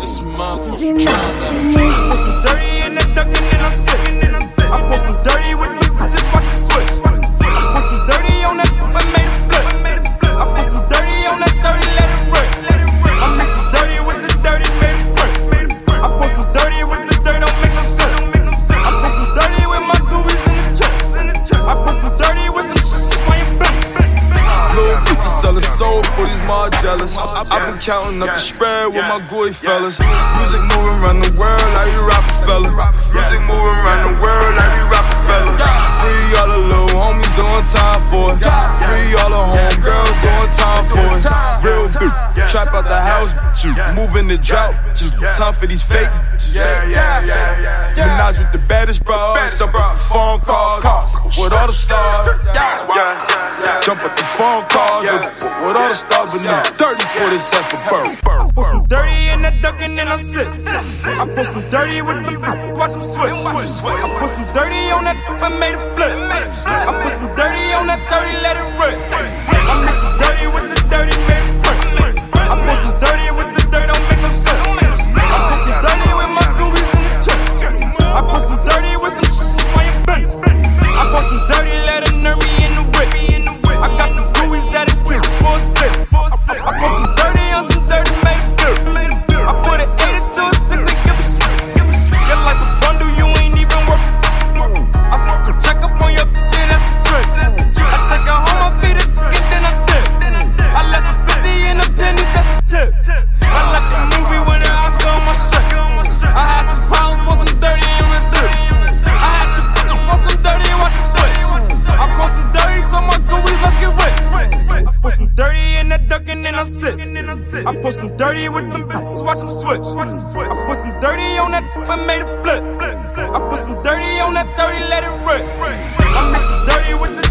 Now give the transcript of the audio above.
It's a motherfucking drama. I put some dirty in the duck and then I sit. I put some dirty with the bitches, watch them switch. I put some dirty on that, I made it flip. I put some dirty on that 30, let it rip. I mixed the dirty with the dirty, made it work. I put some dirty with the dirt, don't make no sense. I put some dirty with my goobies in the chest. I put some dirty with some shit, why you bent? Little bitches selling soul for these Margielas. I've been counting up the spread with my gooey fellas. Music moving around the world like you Rockefeller. Music moving around the world like you Rockefeller. Free all the little homies doing time for it. Free all the homegirls doing time for it. Real bitch, trap out the house, bitch. Moving the drought, just time for these fake bitches. Minaj with the baddest bras, jump up the phone calls with all the stars. Jump up the phone calls with all the stars, but now 30 for this set for bird. Put some dirty in that duck and then I sit. I put some dirty with them, watch them switch. I put some dirty on that, I made it flip. I put some dirty on that 30, let it rip. I mixed the dirty with the dirty, made it work. I put some dirty with the dirt, don't make no sense. I put some dirty with my goobies in the chest. I put some dirty with some shit, why you bent? I put some dirty, let it nerve me in the whip. I got some goobies that it quick for a sip. I put some dirty on some dirty, made it flip. I put an 8 into a 6 and give a shit. Your life a bundle, you ain't even worth it. I fuck a check up on your bitch and that's the trick. I take her home, I feed her and then I dip. I left a 50 in the pennies, that's the tip. I left the movie with an Oscar on my strip. I had some problems, put some dirty on that shit. I had to put some dirty and watch them switch. I put some dirty to my goobies, let's get rich. I put some dirty in that duck and then I sit. I put some dirty with them bitches, watch them switch. I put some dirty on that, I made it flip. I put some dirty on that 30, let it rip. I mixed the dirty with the